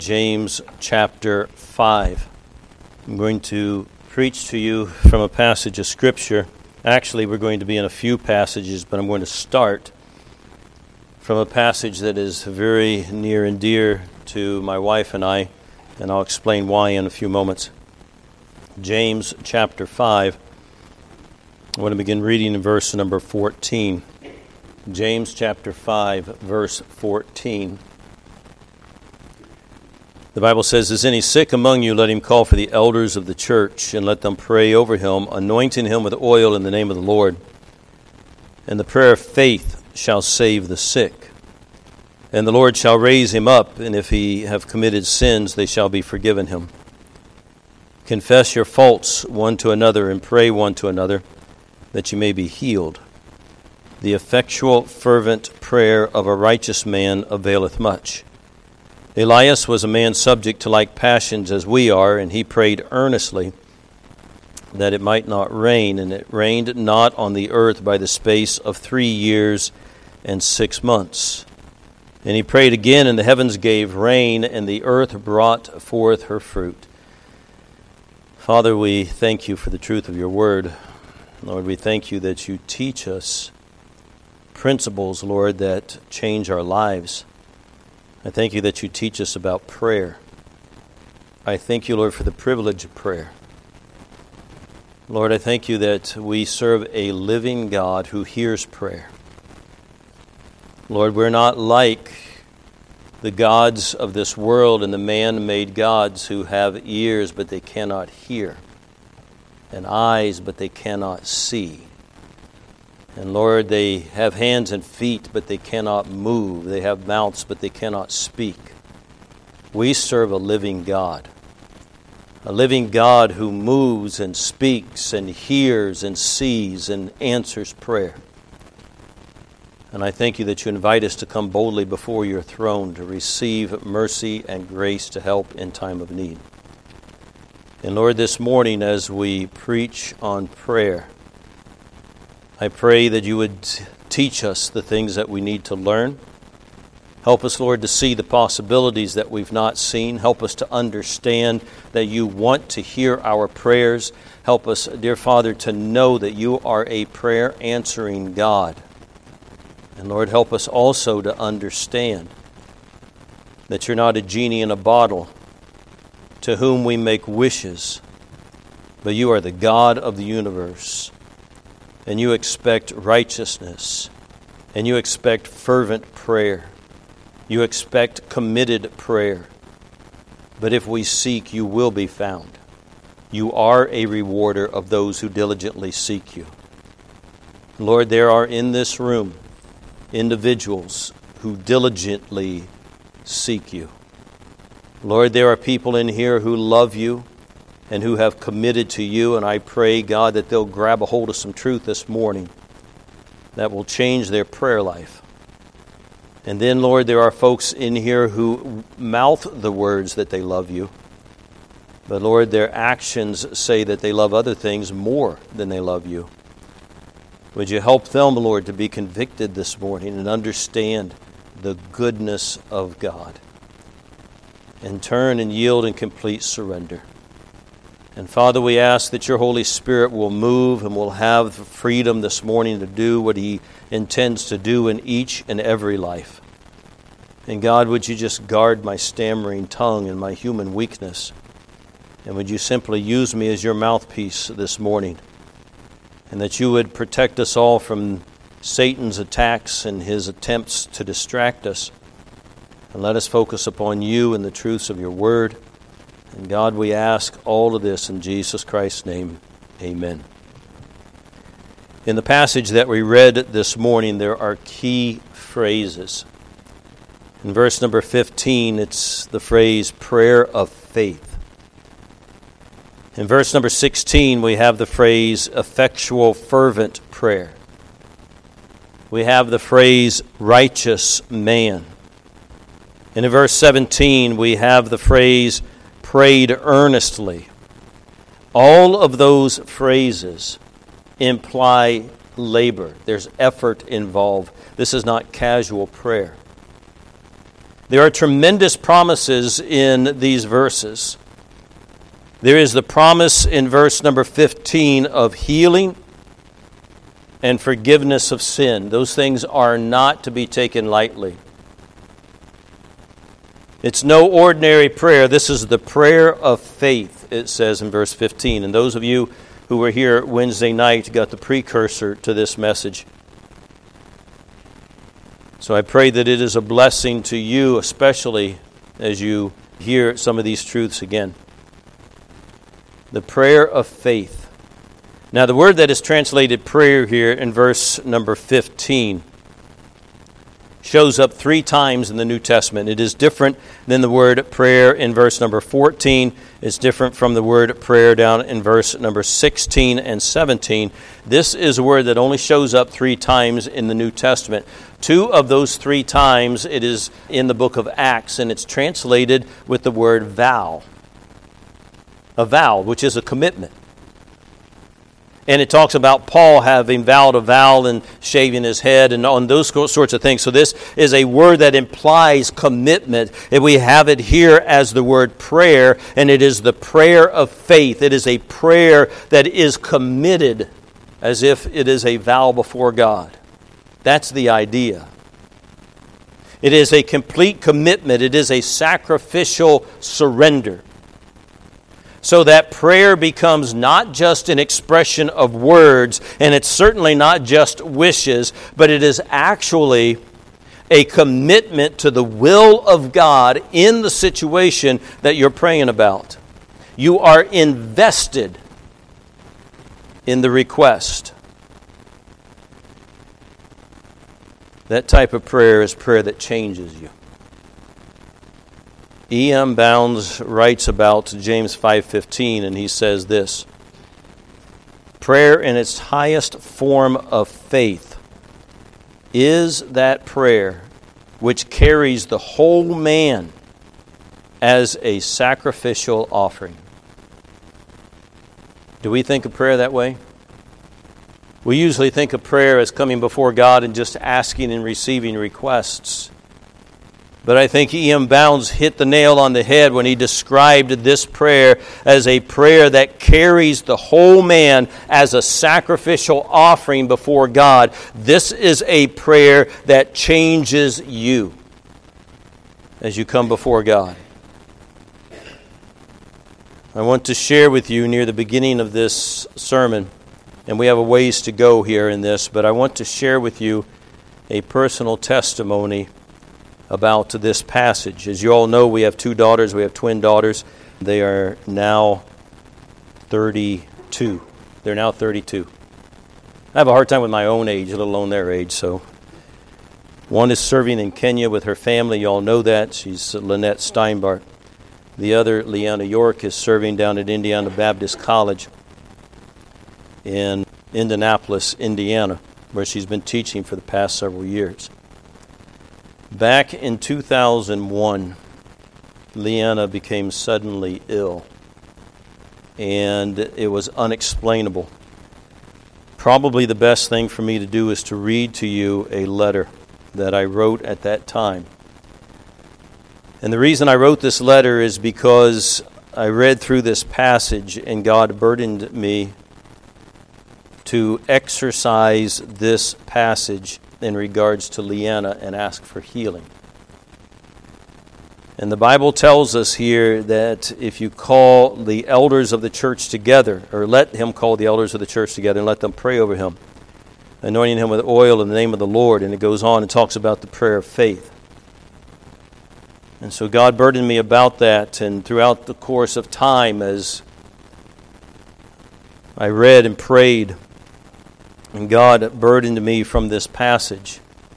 James chapter 5. I'm going to preach to you from a passage of Scripture. Actually, we're going to be in a few passages, but I'm going to start from a passage that is very near and dear to my wife and I, and I'll explain why in a few moments. James chapter 5. I want to begin reading in verse number 14. James chapter 5, verse 14. The Bible says, "Is any sick among you? Let him call for the elders of the church, and let them pray over him, anointing him with oil in the name of the Lord. And the prayer of faith shall save the sick. And the Lord shall raise him up, and if he have committed sins, they shall be forgiven him. Confess your faults one to another, and pray one to another, that you may be healed. The effectual, fervent prayer of a righteous man availeth much. Elias was a man subject to like passions as we are, and he prayed earnestly that it might not rain, and it rained not on the earth by the space of 3 years and 6 months. And he prayed again, and the heavens gave rain, and the earth brought forth her fruit." Father, we thank you for the truth of your word. Lord, we thank you that you teach us principles, Lord, that change our lives. I thank you that you teach us about prayer. I thank you, Lord, for the privilege of prayer. Lord, I thank you that we serve a living God who hears prayer. Lord, we're not like the gods of this world and the man-made gods who have ears but they cannot hear, and eyes but they cannot see. And Lord, they have hands and feet, but they cannot move. They have mouths, but they cannot speak. We serve a living God who moves and speaks and hears and sees and answers prayer. And I thank you that you invite us to come boldly before your throne to receive mercy and grace to help in time of need. And Lord, this morning as we preach on prayer, I pray that you would teach us the things that we need to learn. Help us, Lord, to see the possibilities that we've not seen. Help us to understand that you want to hear our prayers. Help us, dear Father, to know that you are a prayer-answering God. And Lord, help us also to understand that you're not a genie in a bottle to whom we make wishes, but you are the God of the universe. And you expect righteousness, and you expect fervent prayer. You expect committed prayer. But if we seek, you will be found. You are a rewarder of those who diligently seek you. Lord, there are in this room individuals who diligently seek you. Lord, there are people in here who love you and who have committed to you, and I pray, God, that they'll grab a hold of some truth this morning that will change their prayer life. And then, Lord, there are folks in here who mouth the words that they love you, but Lord, their actions say that they love other things more than they love you. Would you help them, Lord, to be convicted this morning and understand the goodness of God and turn and yield in complete surrender. And Father, we ask that your Holy Spirit will move and will have the freedom this morning to do what he intends to do in each and every life. And God, would you just guard my stammering tongue and my human weakness? And would you simply use me as your mouthpiece this morning? And that you would protect us all from Satan's attacks and his attempts to distract us. And let us focus upon you and the truths of your word. And God, we ask all of this in Jesus Christ's name. Amen. In the passage that we read this morning, there are key phrases. In verse number 15, it's the phrase prayer of faith. In verse number 16, we have the phrase effectual, fervent prayer. We have the phrase righteous man. And in verse 17, we have the phrase prayed earnestly. All of those phrases imply labor. There's effort involved. This is not casual prayer. There are tremendous promises in these verses. There is the promise in verse number 15 of healing and forgiveness of sin. Those things are not to be taken lightly. It's no ordinary prayer. This is the prayer of faith, it says in verse 15. And those of you who were here Wednesday night got the precursor to this message. So I pray that it is a blessing to you, especially as you hear some of these truths again. The prayer of faith. Now, the word that is translated prayer here in verse number 15 shows up 3 times in the New Testament. It is different than the word prayer in verse number 14. It's different from the word prayer down in verse number 16 and 17. This is a word that only shows up 3 times in the New Testament. 2 of those 3 times it is in the book of Acts, and it's translated with the word vow. A vow, which is a commitment. And it talks about Paul having vowed a vow and shaving his head and on those sorts of things. So this is a word that implies commitment. And we have it here as the word prayer, and it is the prayer of faith. It is a prayer that is committed as if it is a vow before God. That's the idea. It is a complete commitment. It is a sacrificial surrender. So that prayer becomes not just an expression of words, and it's certainly not just wishes, but it is actually a commitment to the will of God in the situation that you're praying about. You are invested in the request. That type of prayer is prayer that changes you. E.M. Bounds writes about James 5:15, and he says this: prayer in its highest form of faith is that prayer which carries the whole man as a sacrificial offering. Do we think of prayer that way? We usually think of prayer as coming before God and just asking and receiving requests. But I think E.M. Bounds hit the nail on the head when he described this prayer as a prayer that carries the whole man as a sacrificial offering before God. This is a prayer that changes you as you come before God. I want to share with you near the beginning of this sermon, and we have a ways to go here in this, but I want to share with you a personal testimony about this passage. As you all know, we have 2 daughters. We have twin daughters. They are now 32. They're now 32. I have a hard time with my own age, let alone their age. So, one is serving in Kenya with her family. You all know that. She's Lynette Steinbart. The other, Leanna York, is serving down at Indiana Baptist College in Indianapolis, Indiana, where she's been teaching for the past several years. Back in 2001, Leanna became suddenly ill, and it was unexplainable. Probably the best thing for me to do is to read to you a letter that I wrote at that time. And the reason I wrote this letter is because I read through this passage, and God burdened me to exercise this passage in regards to Leanna and ask for healing. And the Bible tells us here that if you call the elders of the church together, or let him call the elders of the church together and let them pray over him, anointing him with oil in the name of the Lord, and it goes on and talks about the prayer of faith. And so God burdened me about that, and throughout the course of time as I read and prayed, and God burdened me from this passage.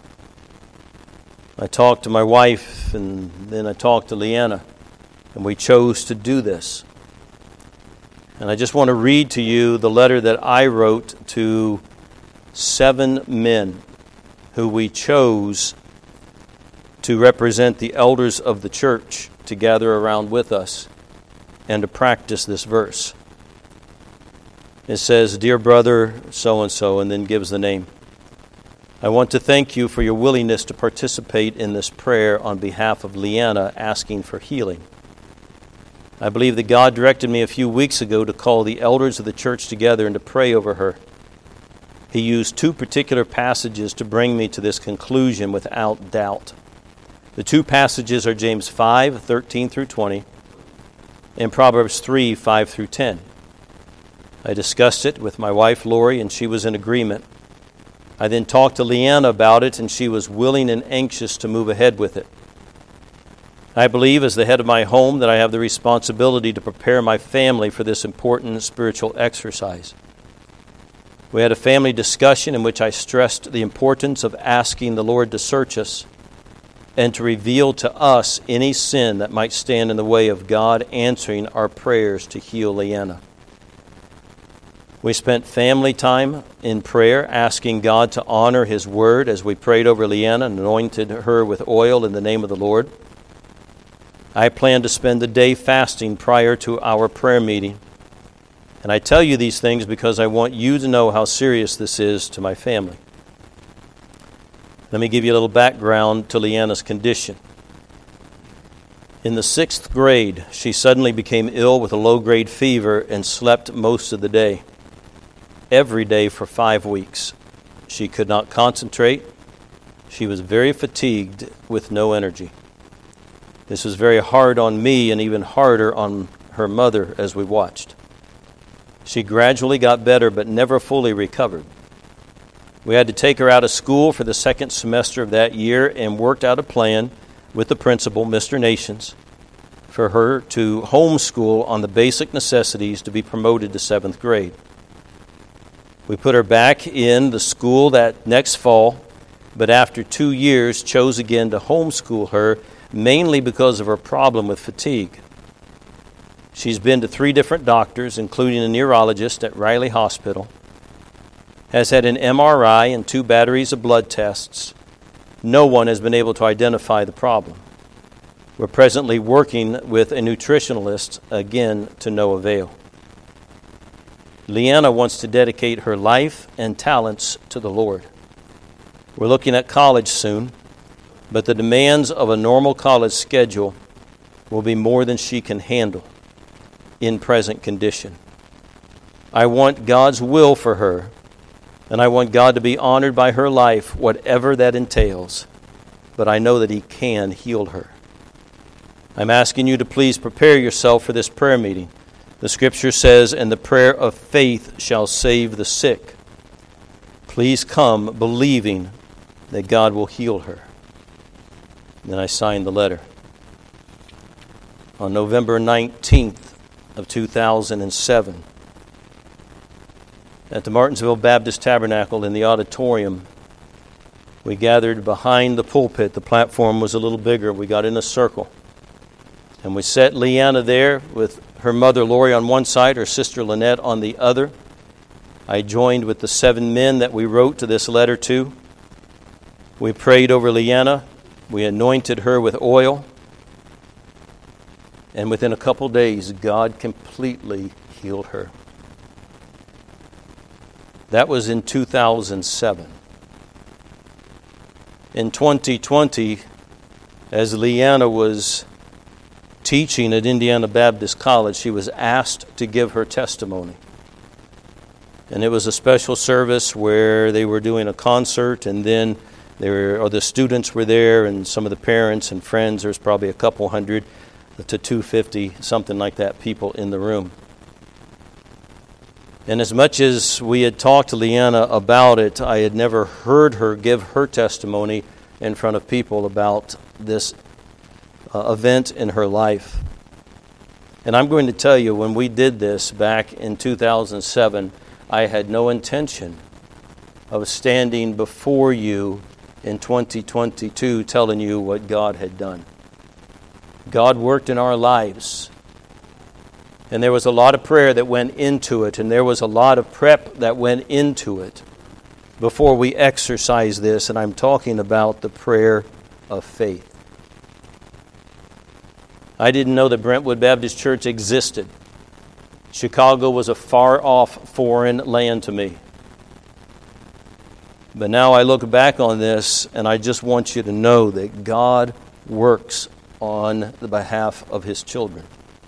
I talked to my wife, and then I talked to Leanna, and we chose to do this. And I just want to read to you the letter that I wrote to 7 men who we chose to represent the elders of the church to gather around with us and to practice this verse. It says, "Dear brother so-and-so," and then gives the name. I want to thank you for your willingness to participate in this prayer on behalf of Leanna asking for healing. I believe that God directed me a few weeks ago to call the elders of the church together and to pray over her. He used two particular passages to bring me to this conclusion without doubt. The two passages are James 5:13 through 20, and Proverbs 3:5 through 10. I discussed it with my wife, Lori, and she was in agreement. I then talked to Leanna about it, and she was willing and anxious to move ahead with it. I believe, as the head of my home, that I have the responsibility to prepare my family for this important spiritual exercise. We had a family discussion in which I stressed the importance of asking the Lord to search us and to reveal to us any sin that might stand in the way of God answering our prayers to heal Leanna. We spent family time in prayer, asking God to honor His word as we prayed over Leanna and anointed her with oil in the name of the Lord. I plan to spend the day fasting prior to our prayer meeting. And I tell you these things because I want you to know how serious this is to my family. Let me give you a little background to Leanna's condition. In the 6th grade, she suddenly became ill with a low-grade fever and slept most of the day. Every day for 5 weeks. She could not concentrate. She was very fatigued with no energy. This was very hard on me and even harder on her mother as we watched. She gradually got better but never fully recovered. We had to take her out of school for the 2nd semester of that year and worked out a plan with the principal, Mr. Nations, for her to homeschool on the basic necessities to be promoted to 7th grade. We put her back in the school that next fall, but after 2 years chose again to homeschool her, mainly because of her problem with fatigue. She's been to 3 different doctors, including a neurologist at Riley Hospital, has had an MRI and 2 batteries of blood tests. No one has been able to identify the problem. We're presently working with a nutritionalist, again to no avail. Leanna wants to dedicate her life and talents to the Lord. We're looking at college soon, but the demands of a normal college schedule will be more than she can handle in present condition. I want God's will for her, and I want God to be honored by her life, whatever that entails, but I know that He can heal her. I'm asking you to please prepare yourself for this prayer meeting. The Scripture says, "And the prayer of faith shall save the sick." Please come believing that God will heal her. Then I signed the letter. On November 19th of 2007, at the Martinsville Baptist Tabernacle in the auditorium, we gathered behind the pulpit. The platform was a little bigger. We got in a circle. And we set Leanna there with her mother Lori on one side, her sister Lynette on the other. I joined with the 7 men that we wrote to this letter to. We prayed over Leanna. We anointed her with oil. And within a couple days, God completely healed her. That was in 2007. In 2020, as Leanna was teaching at Indiana Baptist College, she was asked to give her testimony. And it was a special service where they were doing a concert, and then the students were there, and some of the parents and friends. There's probably a couple hundred to 250, something like that, people in the room. And as much as we had talked to Leanna about it, I had never heard her give her testimony in front of people about this event in her life. And I'm going to tell you, when we did this back in 2007, I had no intention of standing before you in 2022 telling you what God had done. God worked in our lives. And there was a lot of prayer that went into it, and there was a lot of prep that went into it before we exercised this. And I'm talking about the prayer of faith. I didn't know that Brentwood Baptist Church existed. Chicago was a far-off foreign land to me. But now I look back on this, and I just want you to know that God works on the behalf of His children.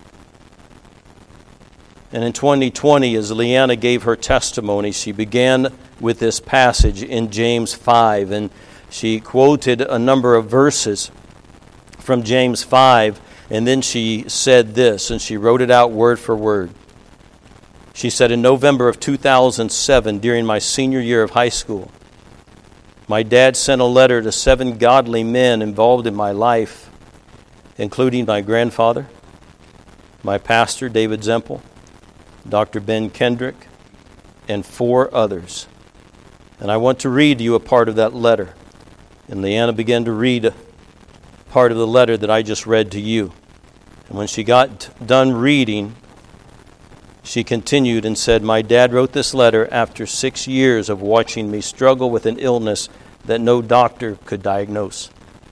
And in 2020, as Leanna gave her testimony, she began with this passage in James 5, and she quoted a number of verses from James 5, and then she said this, and she wrote it out word for word. She said, in November of 2007, during my senior year of high school, my dad sent a letter to 7 godly men involved in my life, including my grandfather, my pastor, David Zempel, Dr. Ben Kendrick, and 4 others. And I want to read to you a part of that letter. And Leanna began to read part of the letter that I just read to you. And when she got done reading, she continued and said, my dad wrote this letter after 6 years of watching me struggle with an illness that no doctor could diagnose.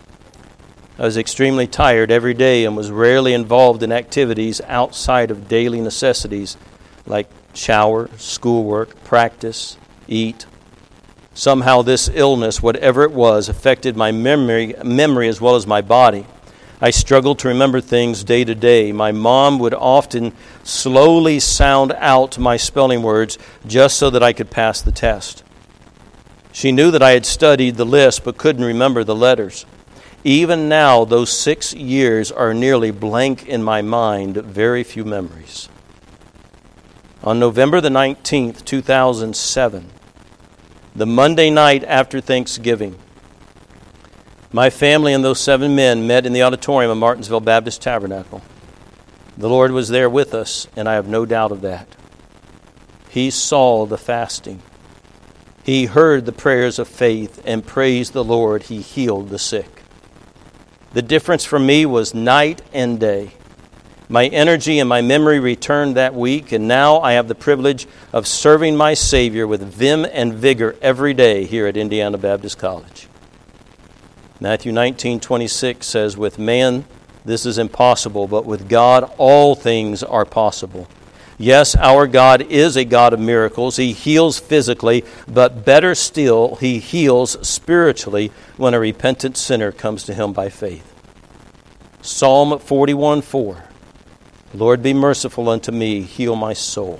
I was extremely tired every day and was rarely involved in activities outside of daily necessities like shower, schoolwork, practice, eat. Somehow this illness, whatever it was, affected my memory as well as my body. I struggled to remember things day to day. My mom would often slowly sound out my spelling words just so that I could pass the test. She knew that I had studied the list but couldn't remember the letters. Even now, those 6 years are nearly blank in my mind, very few memories. On November the 19th, 2007, the Monday night after Thanksgiving, my family and those 7 men met in the auditorium of Martinsville Baptist Tabernacle. The Lord was there with us, and I have no doubt of that. He saw the fasting. He heard the prayers of faith and praised the Lord. He healed the sick. The difference for me was night and day. My energy and my memory returned that week, and now I have the privilege of serving my Savior with vim and vigor every day here at Indiana Baptist College. Matthew 19:26 says, with man this is impossible, but with God all things are possible. Yes, our God is a God of miracles. He heals physically, but better still, He heals spiritually when a repentant sinner comes to Him by faith. Psalm 41:4, Lord, be merciful unto me, heal my soul.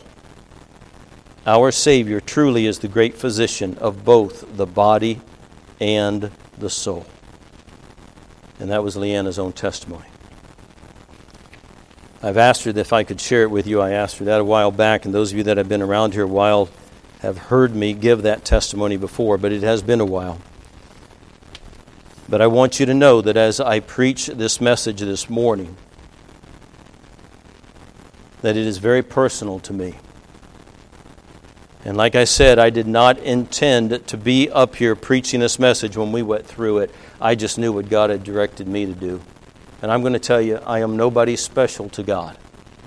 Our Savior truly is the great physician of both the body and the soul. And that was Leanna's own testimony. I've asked her if I could share it with you. I asked her that a while back, and those of you that have been around here a while have heard me give that testimony before, but it has been a while. But I want you to know that as I preach this message this morning, that it is very personal to me. And like I said, I did not intend to be up here preaching this message when we went through it. I just knew what God had directed me to do. And I'm going to tell you, I am nobody special to God.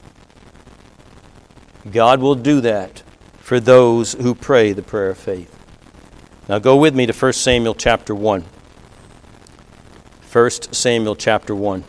God will do that for those who pray the prayer of faith. Now go with me to 1 Samuel chapter 1. 1 Samuel chapter 1.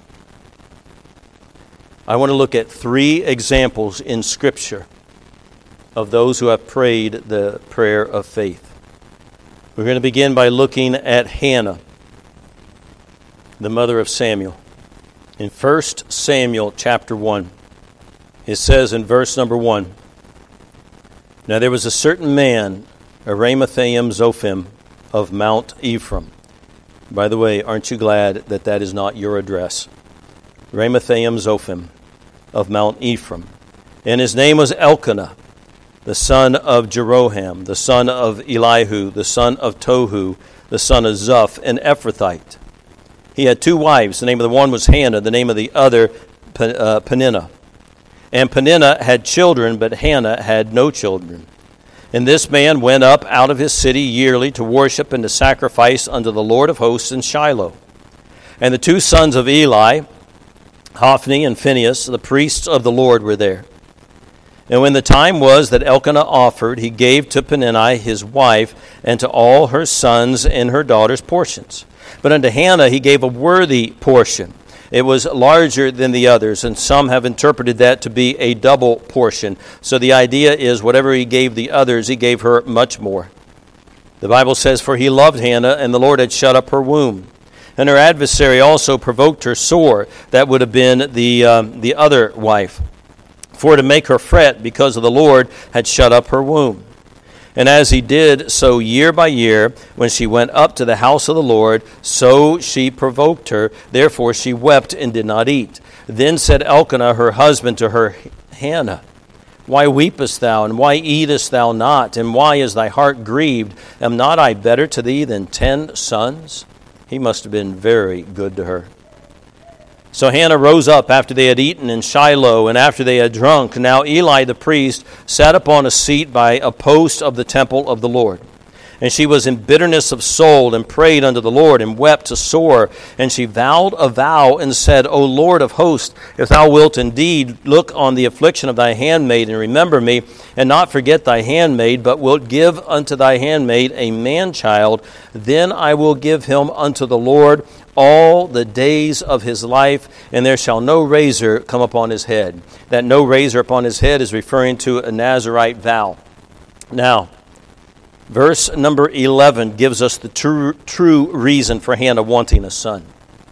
I want to look at 3 examples in Scripture of those who have prayed the prayer of faith. We're going to begin by looking at Hannah, the mother of Samuel. In 1 Samuel chapter 1, it says in verse number 1, Now there was a certain man, Aramathaim Zophim, of Mount Ephraim. By the way, aren't you glad that that is not your address? Ramathaim Zophim of Mount Ephraim. And his name was Elkanah, the son of Jeroham, the son of Elihu, the son of Tohu, the son of Zuph, an Ephrathite. He had 2 wives. The name of the one was Hannah, the name of the other Peninnah. And Peninnah had children, but Hannah had no children. And this man went up out of his city yearly to worship and to sacrifice unto the Lord of hosts in Shiloh. And the 2 sons of Eli, Hophni and Phinehas, the priests of the Lord, were there. And when the time was that Elkanah offered, he gave to Peninnah his wife and to all her sons and her daughters portions. But unto Hannah he gave a worthy portion. It was larger than the others, and some have interpreted that to be a double portion. So the idea is whatever he gave the others, he gave her much more. The Bible says, "For he loved Hannah, and the Lord had shut up her womb. And her adversary also provoked her sore," that would have been the other wife, "for to make her fret, because of the Lord had shut up her womb. And as he did so year by year, when she went up to the house of the Lord, so she provoked her. Therefore she wept and did not eat. Then said Elkanah her husband to her, Hannah, why weepest thou, and why eatest thou not, and why is thy heart grieved? Am not I better to thee than 10 sons? He must have been very good to her. So Hannah rose up after they had eaten in Shiloh, and after they had drunk. Now Eli the priest sat upon a seat by a post of the temple of the Lord. And she was in bitterness of soul, and prayed unto the Lord, and wept sore. And she vowed a vow, and said, O Lord of hosts, if thou wilt indeed look on the affliction of thy handmaid, and remember me, and not forget thy handmaid, but wilt give unto thy handmaid a man-child, then I will give him unto the Lord all the days of his life, and there shall no razor come upon his head. That no razor upon his head is referring to a Nazirite vow. Now, verse number 11 gives us the true reason for Hannah wanting a son.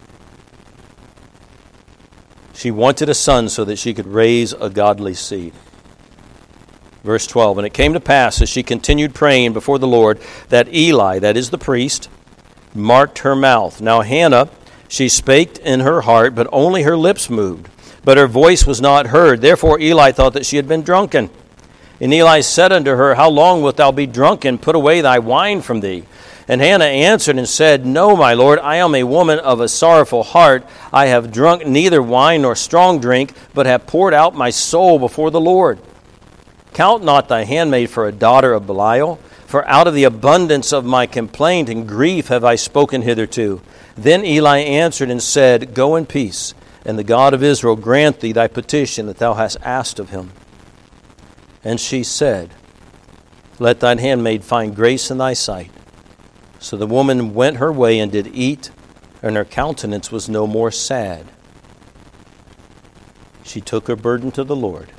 She wanted a son so that she could raise a godly seed. Verse 12, and it came to pass as she continued praying before the Lord that Eli, that is the priest, marked her mouth. Now Hannah, she spake in her heart, but only her lips moved, but her voice was not heard. Therefore Eli thought that she had been drunken. And Eli said unto her, How long wilt thou be drunken? Put away thy wine from thee. And Hannah answered and said, No, my Lord, I am a woman of a sorrowful heart. I have drunk neither wine nor strong drink, but have poured out my soul before the Lord. Count not thy handmaid for a daughter of Belial, for out of the abundance of my complaint and grief have I spoken hitherto. Then Eli answered and said, Go in peace, and the God of Israel grant thee thy petition that thou hast asked of him. And she said, Let thine handmaid find grace in thy sight. So the woman went her way and did eat, and her countenance was no more sad. She took her burden to the Lord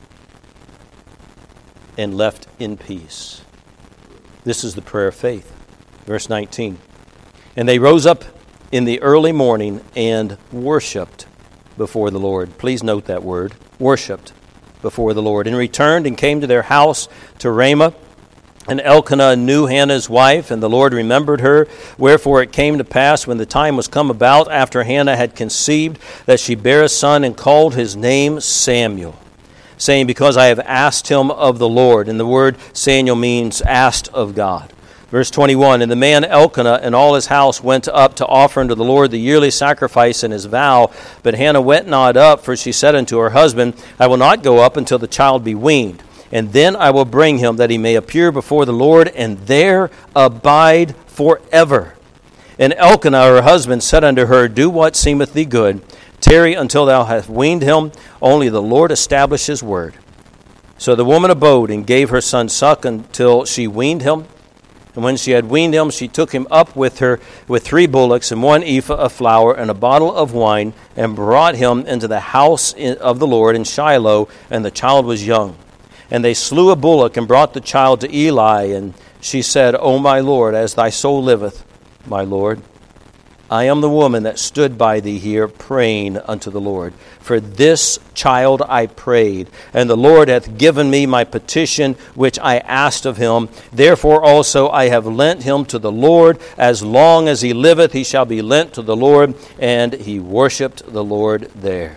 and left in peace. This is the prayer of faith. Verse 19. And they rose up in the early morning and worshipped before the Lord. Please note that word, worshipped before the Lord. And returned and came to their house to Ramah. And Elkanah knew Hannah's wife, and the Lord remembered her. Wherefore it came to pass, when the time was come about, after Hannah had conceived, that she bare a son, and called his name Samuel, saying, Because I have asked him of the Lord. And the word Samuel means asked of God. Verse 21, And the man Elkanah and all his house went up to offer unto the Lord the yearly sacrifice and his vow. But Hannah went not up, for she said unto her husband, I will not go up until the child be weaned. And then I will bring him, that he may appear before the Lord, and there abide forever. And Elkanah her husband said unto her, Do what seemeth thee good. Tarry until thou hast weaned him. Only the Lord establish his word. So the woman abode, and gave her son suck until she weaned him. And when she had weaned him, she took him up with her with 3 bullocks, and 1 ephah of flour, and a bottle of wine, and brought him into the house of the Lord in Shiloh, and the child was young. And they slew a bullock, and brought the child to Eli. And she said, O my Lord, as thy soul liveth, my Lord, I am the woman that stood by thee here, praying unto the Lord. For this child I prayed, and the Lord hath given me my petition which I asked of him. Therefore also I have lent him to the Lord. As long as he liveth, he shall be lent to the Lord. And he worshipped the Lord there.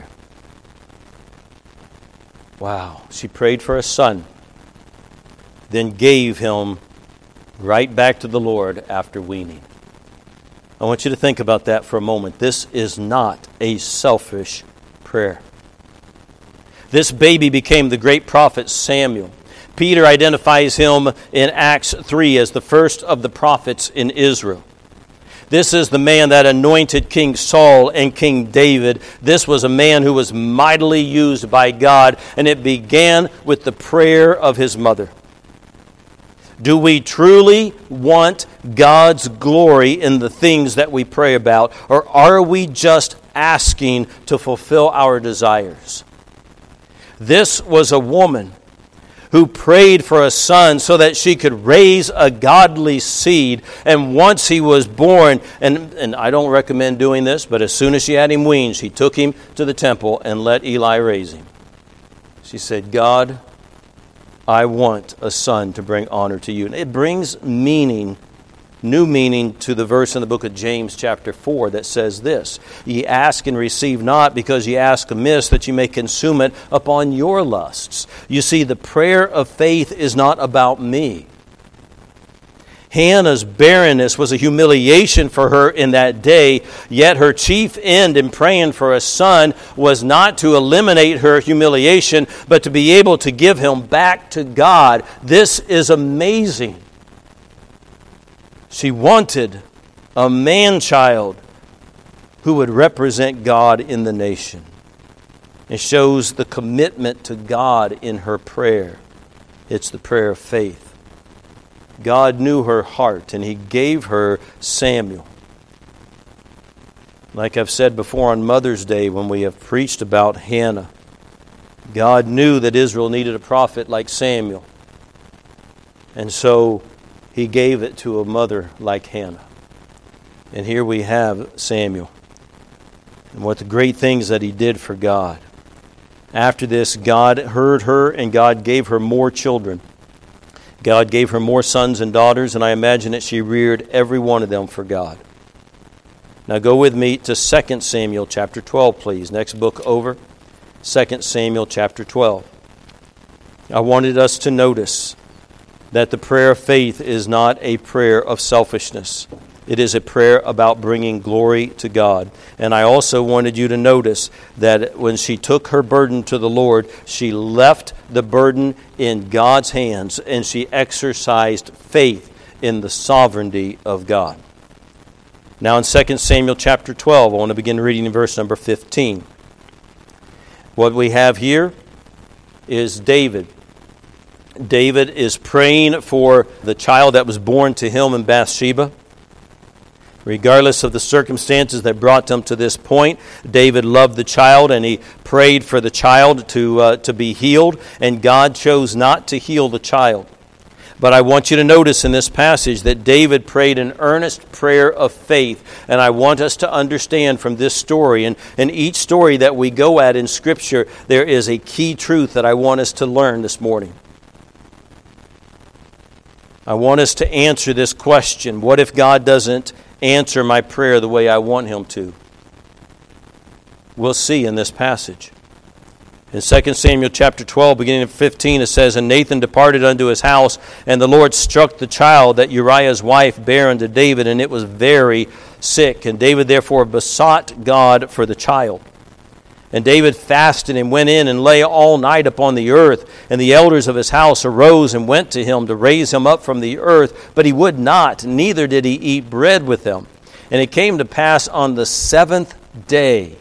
Wow. She prayed for a son, then gave him right back to the Lord after weaning. I want you to think about that for a moment. This is not a selfish prayer. This baby became the great prophet Samuel. Peter identifies him in Acts 3 as the first of the prophets in Israel. This is the man that anointed King Saul and King David. This was a man who was mightily used by God, and it began with the prayer of his mother. Do we truly want God's glory in the things that we pray about, or are we just asking to fulfill our desires? This was a woman who prayed for a son so that she could raise a godly seed. And once he was born, and I don't recommend doing this, but as soon as she had him weaned, she took him to the temple and let Eli raise him. She said, God, I want a son to bring honor to you. And it brings meaning, new meaning to the verse in the book of James chapter 4 that says this: Ye ask and receive not, because ye ask amiss, that ye may consume it upon your lusts. You see, the prayer of faith is not about me. Hannah's barrenness was a humiliation for her in that day, yet her chief end in praying for a son was not to eliminate her humiliation, but to be able to give him back to God. This is amazing. She wanted a man-child who would represent God in the nation. It shows the commitment to God in her prayer. It's the prayer of faith. God knew her heart, and He gave her Samuel. Like I've said before on Mother's Day when we have preached about Hannah, God knew that Israel needed a prophet like Samuel. And so He gave it to a mother like Hannah. And here we have Samuel. And what the great things that he did for God. After this, God heard her, and God gave her more children. God gave her more sons and daughters, and I imagine that she reared every one of them for God. Now go with me to 2 Samuel chapter 12, please. Next book over, 2 Samuel chapter 12. I wanted us to notice that the prayer of faith is not a prayer of selfishness. It is a prayer about bringing glory to God. And I also wanted you to notice that when she took her burden to the Lord, she left the burden in God's hands, and she exercised faith in the sovereignty of God. Now in 2 Samuel chapter 12, I want to begin reading in verse number 15. What we have here is David. David is praying for the child that was born to him in Bathsheba. Regardless of the circumstances that brought them to this point, David loved the child, and he prayed for the child to be healed, and God chose not to heal the child. But I want you to notice in this passage that David prayed an earnest prayer of faith, and I want us to understand from this story, and in each story that we go at in Scripture, there is a key truth that I want us to learn this morning. I want us to answer this question: what if God doesn't answer my prayer the way I want Him to? We'll see in this passage. In 2 Samuel chapter 12, beginning of 15, it says, And Nathan departed unto his house, and the Lord struck the child that Uriah's wife bare unto David, and it was very sick. And David therefore besought God for the child. And David fasted and went in and lay all night upon the earth. And the elders of his house arose and went to him to raise him up from the earth. But he would not, neither did he eat bread with them. And it came to pass on the seventh day,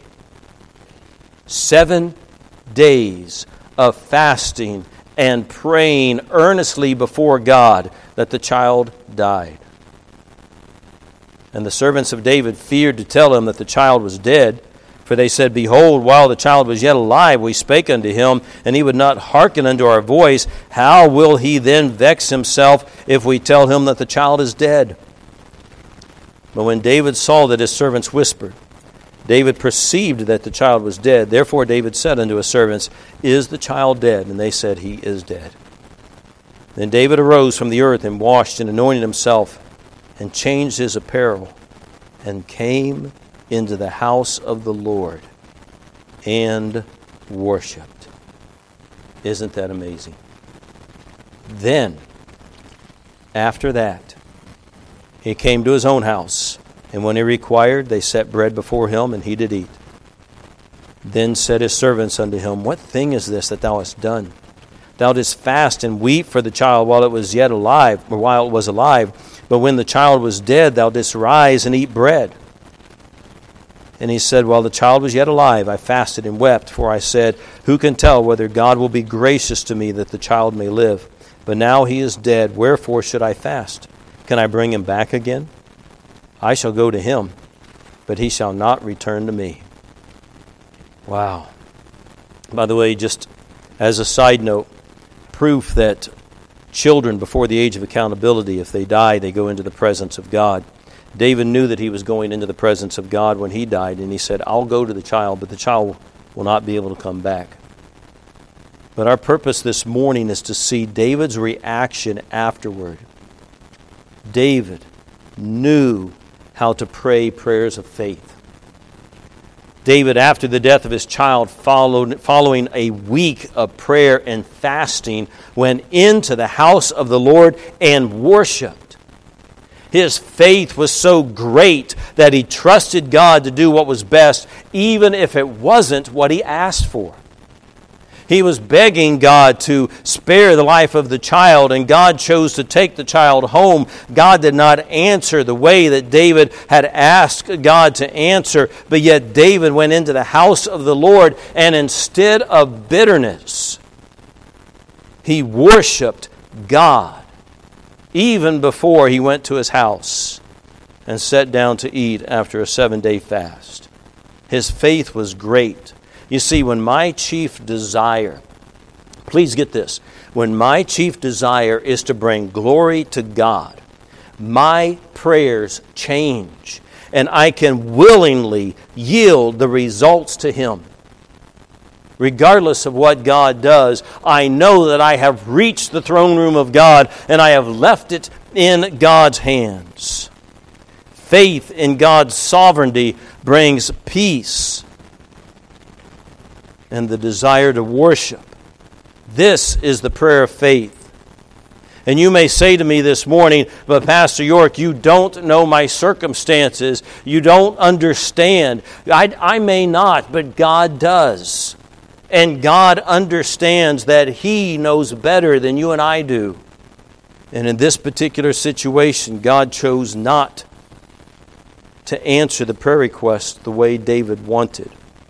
7 days of fasting and praying earnestly before God, that the child died. And the servants of David feared to tell him that the child was dead. For they said, Behold, while the child was yet alive, we spake unto him, and he would not hearken unto our voice. How will he then vex himself if we tell him that the child is dead? But when David saw that his servants whispered, David perceived that the child was dead. Therefore David said unto his servants, Is the child dead? And they said, He is dead. Then David arose from the earth and washed and anointed himself and changed his apparel and came into the house of the Lord and worshipped. Isn't that amazing? Then, after that, he came to his own house, and when he required, they set bread before him, and he did eat. Then said his servants unto him, What thing is this that thou hast done? Thou didst fast and weep for the child while it was yet alive, or while it was alive. But when the child was dead, thou didst rise and eat bread. And he said, While the child was yet alive, I fasted and wept, for I said, Who can tell whether God will be gracious to me that the child may live? But now he is dead, wherefore should I fast? Can I bring him back again? I shall go to him, but he shall not return to me. Wow. By the way, just as a side note, proof that children before the age of accountability, if they die, they go into the presence of God. David knew that he was going into the presence of God when he died, and he said, I'll go to the child, but the child will not be able to come back. But our purpose this morning is to see David's reaction afterward. David knew how to pray prayers of faith. David, after the death of his child, following a week of prayer and fasting, went into the house of the Lord and worshiped. His faith was so great that he trusted God to do what was best, even if it wasn't what he asked for. He was begging God to spare the life of the child, and God chose to take the child home. God did not answer the way that David had asked God to answer, but yet David went into the house of the Lord, and instead of bitterness, he worshiped God, even before he went to his house and sat down to eat after a 7-day fast. His faith was great. You see, when my chief desire, please get this, when my chief desire is to bring glory to God, my prayers change, and I can willingly yield the results to Him. Regardless of what God does, I know that I have reached the throne room of God, and I have left it in God's hands. Faith in God's sovereignty brings peace and the desire to worship. This is the prayer of faith. And you may say to me this morning, but Pastor York, you don't know my circumstances. You don't understand. I may not, but God does. And God understands that He knows better than you and I do. And in this particular situation, God chose not to answer the prayer request the way David wanted.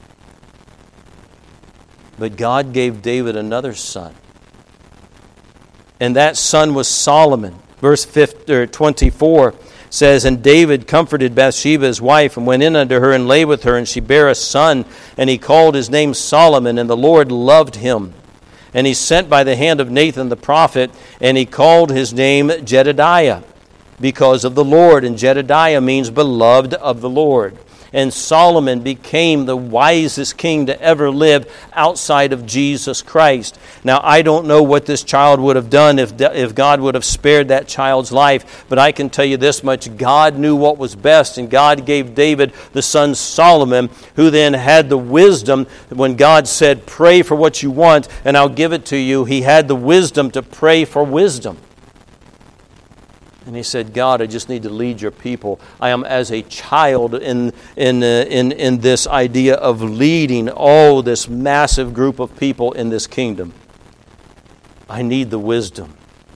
But God gave David another son. And that son was Solomon. Verse 24 says, And David comforted Bathsheba his wife, and went in unto her, and lay with her, and she bare a son, and he called his name Solomon, and the Lord loved him. And he sent by the hand of Nathan the prophet, and he called his name Jedediah, because of the Lord. And Jedediah means beloved of the Lord. And Solomon became the wisest king to ever live outside of Jesus Christ. Now, I don't know what this child would have done if God would have spared that child's life, but I can tell you this much: God knew what was best, and God gave David the son Solomon, who then had the wisdom. When God said, pray for what you want, and I'll give it to you, he had the wisdom to pray for wisdom. And he said, God, I just need to lead your people. I am as a child in this idea of leading this massive group of people in this kingdom. I need the wisdom.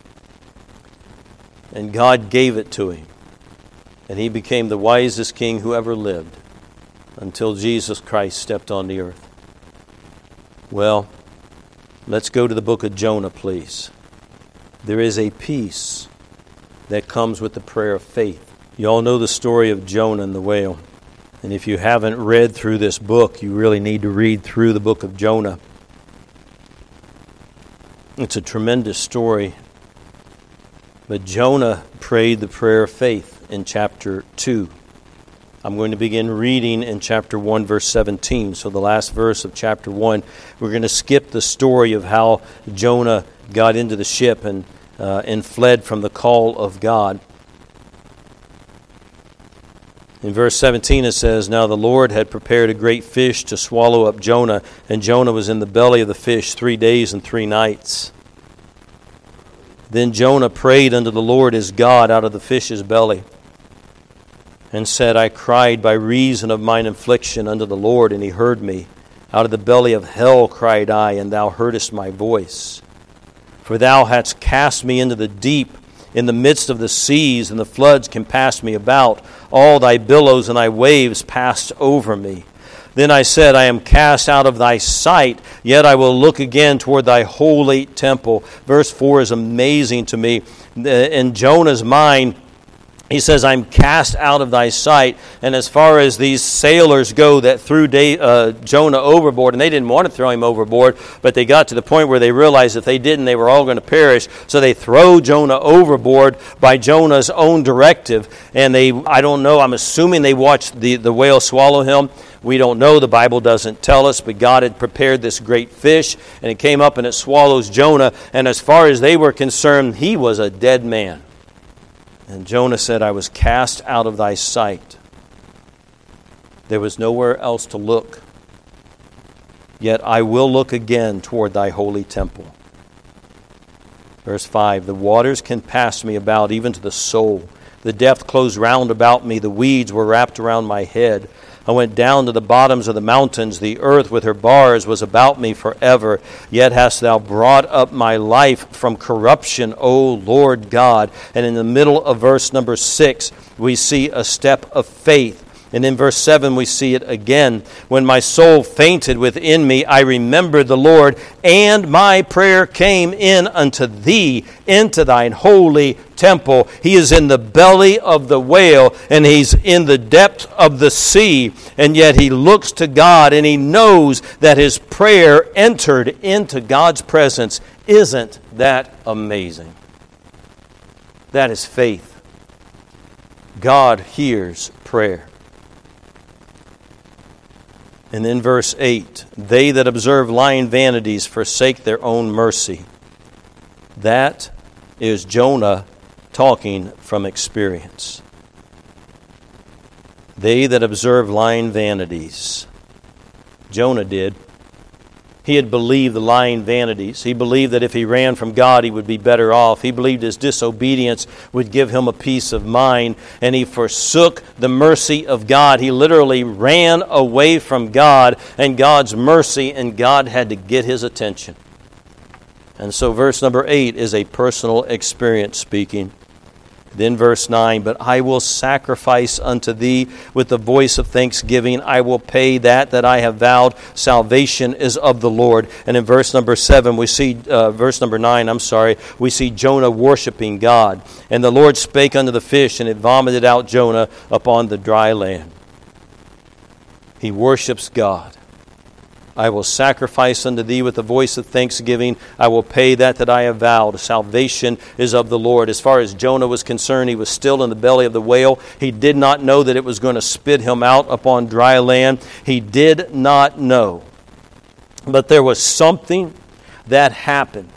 And God gave it to him. And he became the wisest king who ever lived until Jesus Christ stepped on the earth. Well, let's go to the book of Jonah, please. There is a peace that comes with the prayer of faith. You all know the story of Jonah and the whale. And if you haven't read through this book, you really need to read through the book of Jonah. It's a tremendous story. But Jonah prayed the prayer of faith in chapter 2. I'm going to begin reading in chapter 1, verse 17. So the last verse of chapter 1, we're going to skip the story of how Jonah got into the ship and fled from the call of God. In verse 17 it says, Now the Lord had prepared a great fish to swallow up Jonah, and Jonah was in the belly of the fish 3 days and 3 nights. Then Jonah prayed unto the Lord his God out of the fish's belly, and said, I cried by reason of mine affliction unto the Lord, and he heard me. Out of the belly of hell cried I, and thou heardest my voice. For thou hadst cast me into the deep, in the midst of the seas, and the floods compassed me about. All thy billows and thy waves passed over me. Then I said, I am cast out of thy sight, yet I will look again toward thy holy temple. Verse 4 is amazing to me. In Jonah's mind, He says, I'm cast out of thy sight. And as far as these sailors go that threw Jonah overboard, and they didn't want to throw him overboard, but they got to the point where they realized if they didn't, they were all going to perish. So they throw Jonah overboard by Jonah's own directive. And I don't know, I'm assuming they watched the whale swallow him. We don't know, the Bible doesn't tell us, but God had prepared this great fish, and it came up and it swallows Jonah. And as far as they were concerned, he was a dead man. And Jonah said, I was cast out of thy sight. There was nowhere else to look. Yet I will look again toward thy holy temple. Verse 5, the waters compassed me about, even to the soul. The depth closed round about me. The weeds were wrapped around my head. I went down to the bottoms of the mountains. The earth with her bars was about me forever. Yet hast thou brought up my life from corruption, O Lord God. And in the middle of verse number 6, we see a step of faith. And in verse 7, we see it again. When my soul fainted within me, I remembered the Lord, and my prayer came in unto thee, into thine holy temple. He is in the belly of the whale, and he's in the depth of the sea. And yet he looks to God, and he knows that his prayer entered into God's presence. Isn't that amazing? That is faith. God hears prayer. And in verse 8, they that observe lying vanities forsake their own mercy. That is Jonah talking from experience. They that observe lying vanities. Jonah did. He had believed the lying vanities. He believed that if he ran from God, he would be better off. He believed his disobedience would give him a peace of mind, and he forsook the mercy of God. He literally ran away from God and God's mercy, and God had to get his attention. And so verse number 8 is a personal experience speaking. Then verse 9, but I will sacrifice unto thee with the voice of thanksgiving. I will pay that I have vowed. Salvation is of the Lord. And in verse number 7, we see, verse number 9, we see Jonah worshiping God. And the Lord spake unto the fish, and it vomited out Jonah upon the dry land. He worships God. I will sacrifice unto thee with the voice of thanksgiving. I will pay that I have vowed. Salvation is of the Lord. As far as Jonah was concerned, he was still in the belly of the whale. He did not know that it was going to spit him out upon dry land. He did not know. But there was something that happened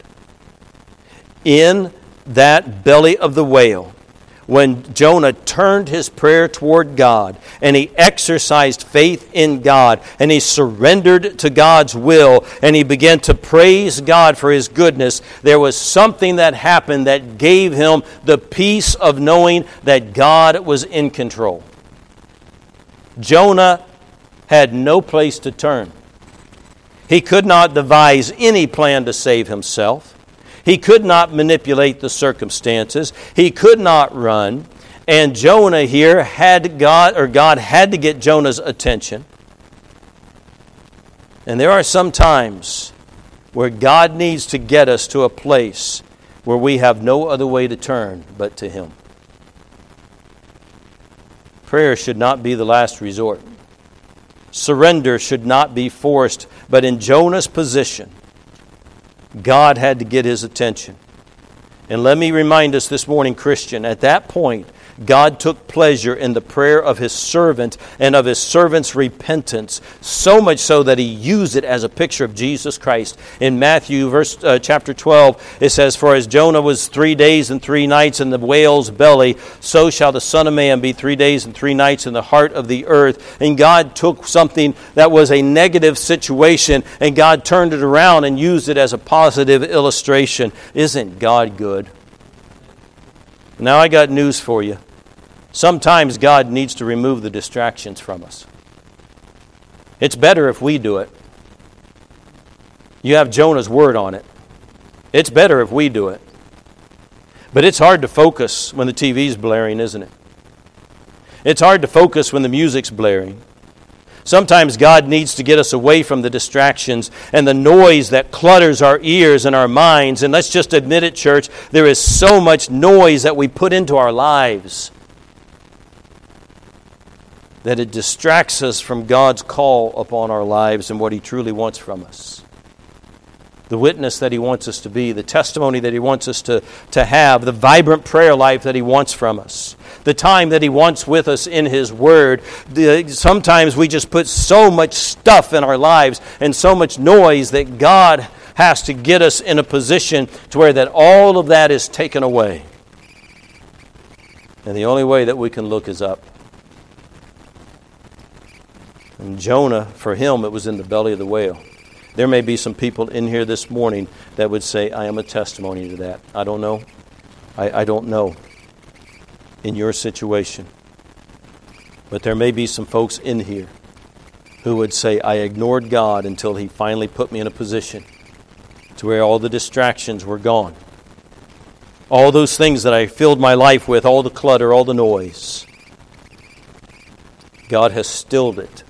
in that belly of the whale when Jonah turned his prayer toward God, and he exercised faith in God, and he surrendered to God's will, and he began to praise God for his goodness. There was something that happened that gave him the peace of knowing that God was in control. Jonah had no place to turn. He could not devise any plan to save himself. He could not manipulate the circumstances. He could not run. And Jonah here God had to get Jonah's attention. And there are some times where God needs to get us to a place where we have no other way to turn but to Him. Prayer should not be the last resort. Surrender should not be forced. But in Jonah's position, God had to get his attention. And let me remind us this morning, Christian, at that point, God took pleasure in the prayer of His servant and of His servant's repentance, so much so that He used it as a picture of Jesus Christ. In Matthew chapter 12, it says, for as Jonah was 3 days and 3 nights in the whale's belly, so shall the Son of Man be 3 days and 3 nights in the heart of the earth. And God took something that was a negative situation, and God turned it around and used it as a positive illustration. Isn't God good? Now I got news for you. Sometimes God needs to remove the distractions from us. It's better if we do it. You have Jonah's word on it. It's better if we do it. But it's hard to focus when the TV's blaring, isn't it? It's hard to focus when the music's blaring. Sometimes God needs to get us away from the distractions and the noise that clutters our ears and our minds. And let's just admit it, church, there is so much noise that we put into our lives. that it distracts us from God's call upon our lives and what He truly wants from us. The witness that He wants us to be, the testimony that He wants us to have, the vibrant prayer life that He wants from us, the time that He wants with us in His Word. Sometimes we just put so much stuff in our lives and so much noise that God has to get us in a position to where that all of that is taken away. And the only way that we can look is up. And Jonah, for him, it was in the belly of the whale. There may be some people in here this morning that would say, I am a testimony to that. I don't know. I don't know in your situation. But there may be some folks in here who would say, I ignored God until He finally put me in a position to where all the distractions were gone. All those things that I filled my life with, all the clutter, all the noise. God has stilled it.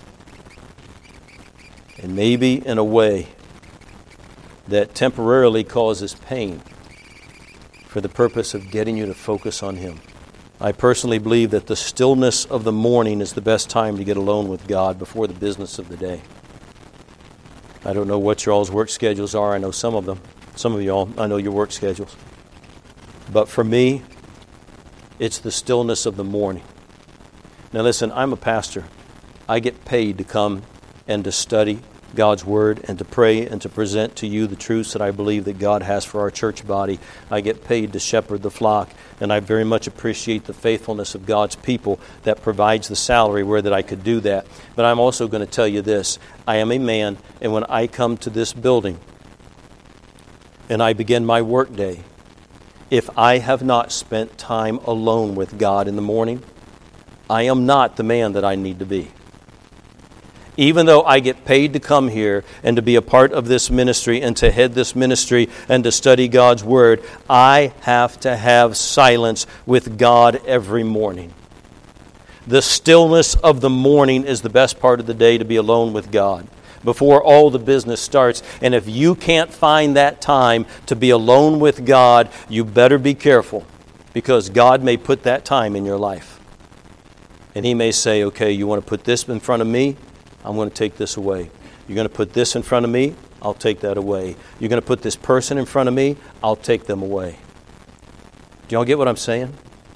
And maybe in a way that temporarily causes pain for the purpose of getting you to focus on Him. I personally believe that the stillness of the morning is the best time to get alone with God before the business of the day. I don't know what your all's work schedules are. I know some of them. Some of y'all, I know your work schedules. But for me, it's the stillness of the morning. Now listen, I'm a pastor. I get paid to come and to study God's Word and to pray and to present to you the truths that I believe that God has for our church body. I get paid to shepherd the flock, and I very much appreciate the faithfulness of God's people that provides the salary where that I could do that. But I'm also going to tell you this. I am a man, and when I come to this building and I begin my work day, if I have not spent time alone with God in the morning, I am not the man that I need to be. Even though I get paid to come here and to be a part of this ministry and to head this ministry and to study God's Word, I have to have silence with God every morning. The stillness of the morning is the best part of the day to be alone with God before all the business starts. And if you can't find that time to be alone with God, you better be careful, because God may put that time in your life. And He may say, okay, you want to put this in front of me? I'm going to take this away. You're going to put this in front of me? I'll take that away. You're going to put this person in front of me? I'll take them away. Do y'all get what I'm saying?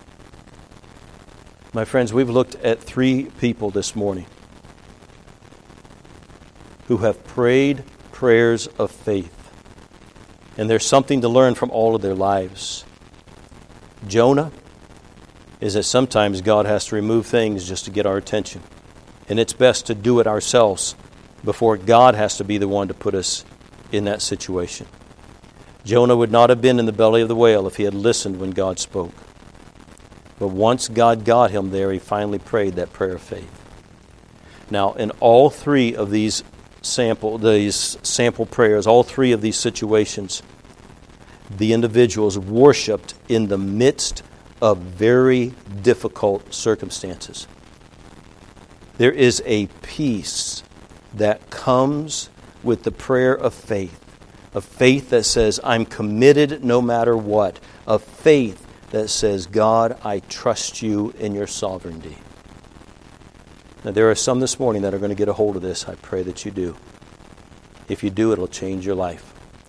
My friends, we've looked at 3 people this morning who have prayed prayers of faith. And there's something to learn from all of their lives. Jonah is that sometimes God has to remove things just to get our attention. And it's best to do it ourselves before God has to be the one to put us in that situation. Jonah would not have been in the belly of the whale if he had listened when God spoke. But once God got him there, he finally prayed that prayer of faith. Now, in all 3 of these sample prayers, all 3 of these situations, the individuals worshiped in the midst of very difficult circumstances. There is a peace that comes with the prayer of faith that says, I'm committed no matter what, of faith that says, God, I trust you in your sovereignty. Now, there are some this morning that are going to get a hold of this. I pray that you do. If you do, it'll change your life.